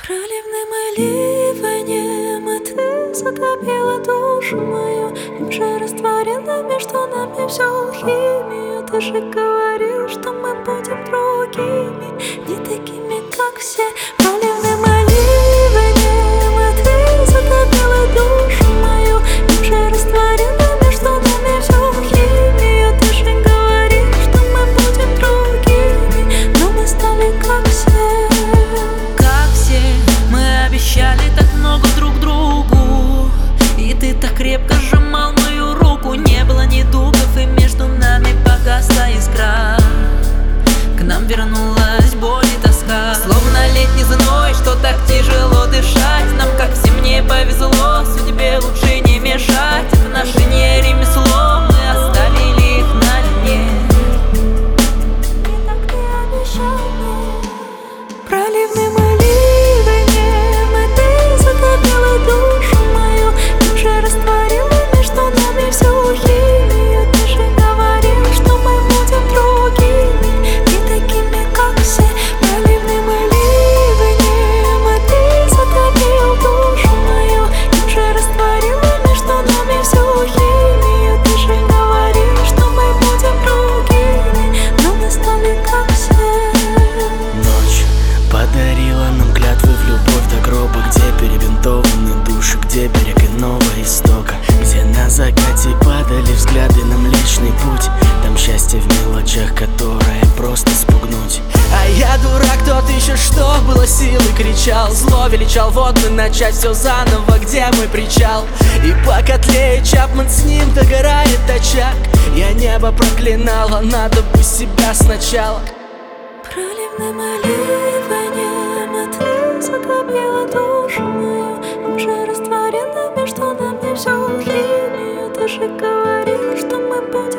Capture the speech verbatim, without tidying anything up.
Проливным ливнем, а ты затопила душу мою. Им же растворила между нами всю химию. Ты же говорил, что мы будем другими, не такими, как все. Проливным ливнем, а ты затопила душу мою. Им же растворила между нами всю химию. Ты же говорил, что мы будем другими, но мы стали как все. Обещали так много друг другу, и ты так крепко сжимал мою руку. Не было ни дугов, и между нами погасла искра. К нам вернулась боль и тоска, словно летний зной, что так тяжело дышать. Нам, как всем, не повезло, судьбе лучше не мешать. Отношения ремесло, мы оставили их на дне. И так ты обещал мне. Проливным душу мою, им же растворила между нами всю химию. Ты же говорил, что мы будем другими, не такими, как все. Проливным ливнем, а ты затопил душу мою. Им же растворила между нами всю химию. Ты же говорил, что мы будем другими, но мы стали как все. Ночь подарила нам клятвы в любовь до гроба, где перебинтованы души, где берег иного истока, где на закате падали взгляды на Млечный Путь. Там счастье в мелочах, которое просто спугнуть. А я дурак, тот еще что было силы кричал, зло величал, вот мы начать все заново, где мой причал. И пока тлеет Чапман, с ним догорает очаг. Я небо проклинала, надо бы себя сначала. Проливным ливнем, а ты затопила душу мою. Им же растворила между нами всю химию. Ты же говорил, что мы будем